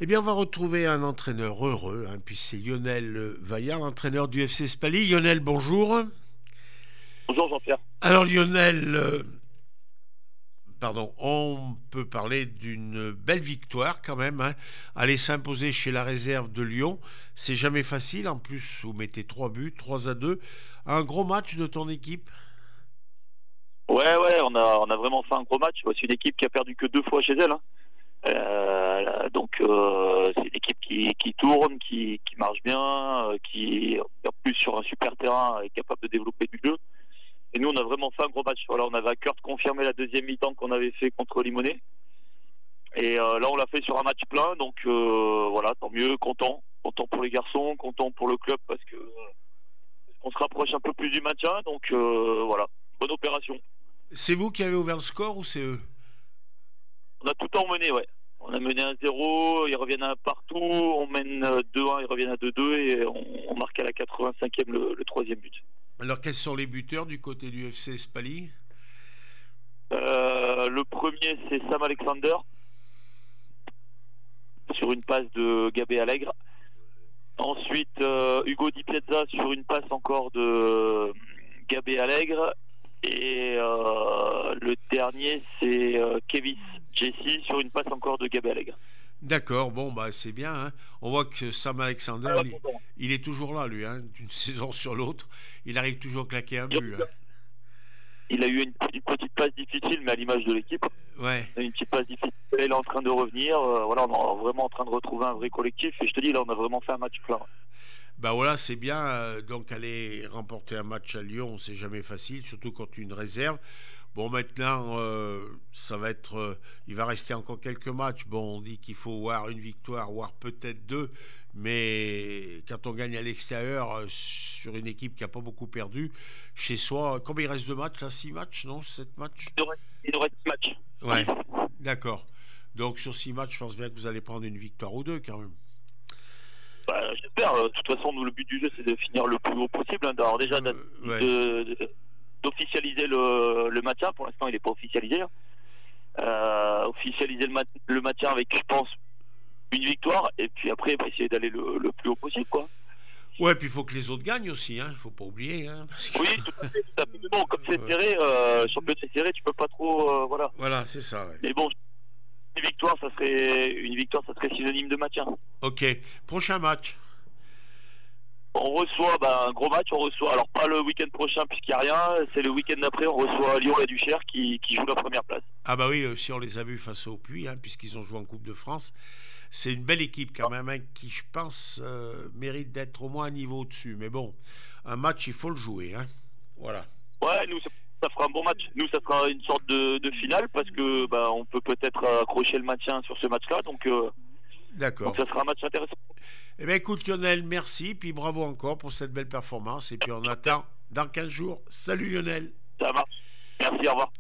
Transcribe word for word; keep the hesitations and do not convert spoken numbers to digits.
Eh bien, on va retrouver un entraîneur heureux, hein, puis c'est Lionel Vaillard, l'entraîneur du F C Spally. Lionel, bonjour. Bonjour Jean-Pierre. Alors Lionel, euh, pardon, on peut parler d'une belle victoire quand même, hein. Aller s'imposer chez la réserve de Lyon, c'est jamais facile. En plus, vous mettez trois buts, trois à deux. Un gros match de ton équipe. Ouais, ouais, on a, on a vraiment fait un gros match. C'est une équipe qui a perdu que deux fois chez elle, hein. Euh, donc euh, c'est une équipe qui, qui tourne, qui, qui marche bien, euh, qui en plus sur un super terrain est capable de développer du jeu. Et nous, on a vraiment fait un gros match. Voilà, on avait à cœur de confirmer la deuxième mi-temps qu'on avait fait contre Limonest. Et euh, là, on l'a fait sur un match plein. Donc euh, voilà, tant mieux, content, content pour les garçons, content pour le club parce que parce qu'on se rapproche un peu plus du maintien. Donc euh, voilà, bonne opération. C'est vous qui avez ouvert le score ou c'est eux? On a tout le temps mené, ouais. On a mené un zéro, ils reviennent à un partout, on mène deux un, ils reviennent à deux deux et on, on marque à la quatre-vingt-cinquième le, le troisième but. Alors quels sont les buteurs du côté du F C Spally? Euh, le premier, c'est Sam Alexander, sur une passe de Gabé Allègre. Ensuite, euh, Hugo Di Piazza sur une passe encore de Gabé Allègre. Et euh, le dernier, c'est euh, Kevis Jesse sur une passe encore de Gabé Allègre. D'accord, bon, bah c'est bien, hein. On voit que Sam Alexander, Ah, il, il est toujours là, lui, hein, d'une saison sur l'autre. Il arrive toujours à claquer un but, hein. Il a eu une, une petite passe difficile, mais à l'image de l'équipe. Ouais. Une petite passe difficile. Il est en train de revenir. Euh, voilà, on est vraiment en train de retrouver un vrai collectif. Et je te dis, là, on a vraiment fait un match plein. Bah voilà, c'est bien. euh, donc aller remporter un match à Lyon, c'est jamais facile, surtout contre une réserve. Bon, maintenant, euh, ça va être. euh, il va rester encore quelques matchs. Bon, on dit qu'il faut voir une victoire, voire peut-être deux. Mais quand on gagne à l'extérieur, euh, sur une équipe qui n'a pas beaucoup perdu, chez soi, combien il reste de matchs là? Six matchs, non? Sept matchs? Il nous reste, il nous reste six matchs. Ouais, d'accord. Donc sur six matchs, je pense bien que vous allez prendre une victoire ou deux quand même. Bah, j'espère. De toute façon, nous, le but du jeu, c'est de finir le plus haut possible. Hein. Alors, déjà, Euh, de- ouais. de- d'officialiser le, le maintien. Pour l'instant, il n'est pas officialisé. Hein. Euh, officialiser le, mat- le maintien avec, je pense, une victoire. Et puis après, bah, essayer d'aller le, le plus haut possible, quoi. Ouais, puis il faut que les autres gagnent aussi, hein. Il faut pas oublier, hein, parce que- Oui, tout à fait. Tout à fait. Mais bon, comme c'est Ouais. serré, euh, championnat c'est serré, tu peux pas trop. Euh, voilà. Voilà, c'est ça. Ouais. Mais bon, une victoire, ça serait une victoire, ça serait synonyme de maintien. Ok, prochain match. On reçoit bah, un gros match, on reçoit, alors pas le week-end prochain puisqu'il n'y a rien, c'est le week-end d'après, on reçoit Lyon et Duchère qui, qui joue la première place. Ah bah oui, euh, si on les a vus face au Puy, hein, puisqu'ils ont joué en Coupe de France, c'est une belle équipe quand même, hein, qui je pense euh, mérite d'être au moins un niveau au-dessus. Mais bon, un match, il faut le jouer, hein. Voilà. Ouais, nous, ça, ça fera un bon match. Nous, ça fera une sorte de, de finale parce que bah, on peut peut-être accrocher le maintien sur ce match-là, donc, euh, donc D'accord. ça sera un match intéressant. Eh bien écoute Lionel, merci, puis bravo encore pour cette belle performance. Et puis on attend dans quinze jours. Salut Lionel. Ça marche. Merci, au revoir.